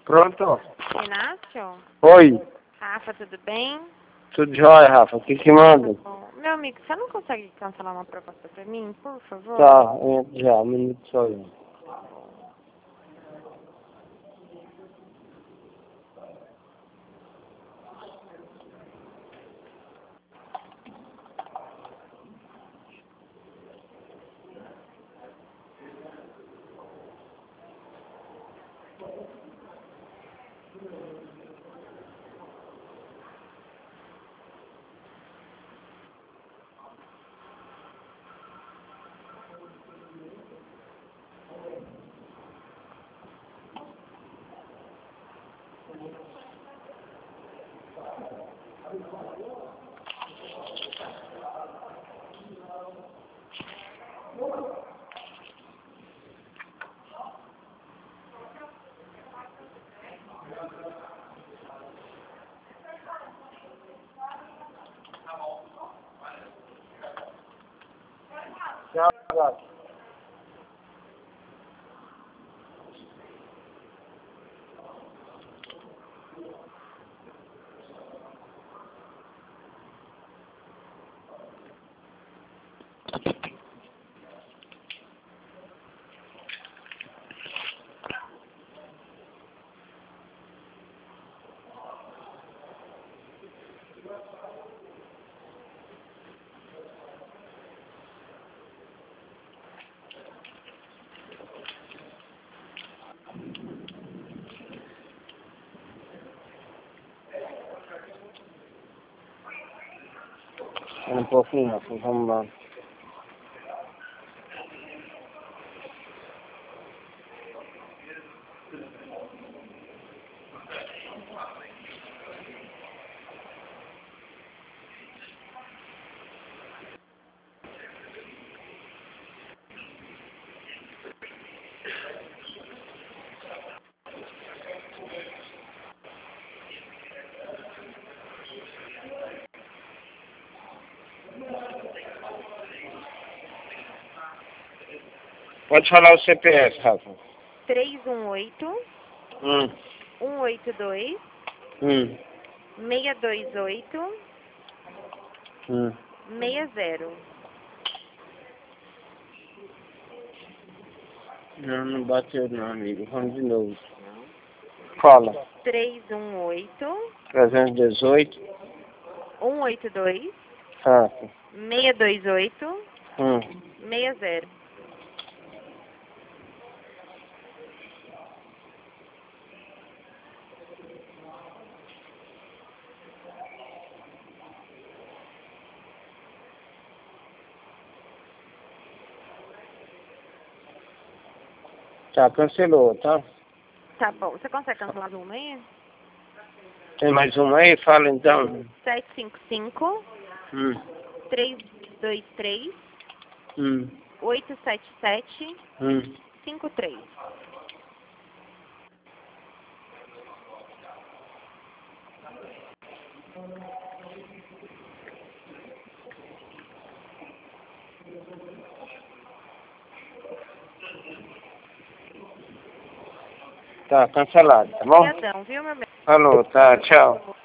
Pronto? Inácio? Oi, Rafa, tudo bem? tudo jóia, Rafa? O que que manda? Bom, meu amigo, você não consegue cancelar uma proposta pra mim, por favor? Tá, entra já, um minuto só. Tchau, gato. Um pouquinho, Rafa, vamos lá. Pode falar o CPF, Rafa. 318 Hum, 182 hum, 628 hum. 60. Não bateu não, amigo. Vamos de novo. Não? Fala. 318 318. 182 Rafa. 628 Hum. 60. Tá, cancelou, tá? Tá bom. Você consegue cancelar uma aí? Tem mais uma aí? Fala então. 755 Hum, 323 hum, 877 hum. 53. Tá, cancelado, tá bom? Obrigadão, viu, meu bem? Falou, tá, tchau.